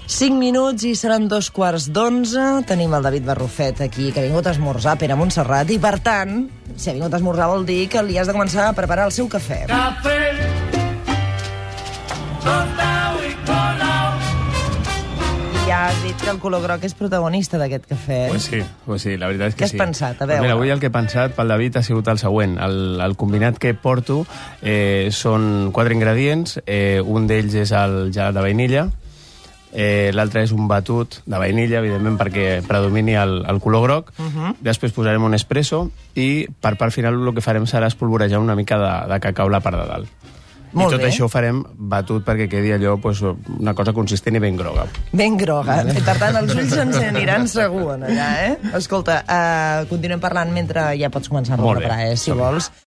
5 minuts i seran 11:15. Tenim el David Barrufet aquí, que ha vingut a esmorzar, Pere Montserrat, i per tant, si ha vingut a esmorzar vol dir que li has de començar a preparar el seu cafè. Cafè, tostau i colau. Ja has dit que el color groc és protagonista d'aquest cafè. Pues sí, la veritat és que Què sí. has pensat? A veure. Mira, avui el que he pensat pel David ha sigut el següent. El combinat que porto són 4 ingredients. Un d'ells és el gelat de vainilla. L'altre és un batut de vainilla, evidentment, perquè predomini el color groc. Després posarem un espresso i per part final el que farem serà espolvorejar una mica de cacau a la part de dalt. Molt I tot bé. això ho farem batut perquè quedi allò una cosa consistent i ben groga. Ben groga. Per tant, els ulls ens aniran segur en allà, eh? Escolta, continuem parlant mentre ja pots començar a Molt bé. preparar, si Som-hi. vols.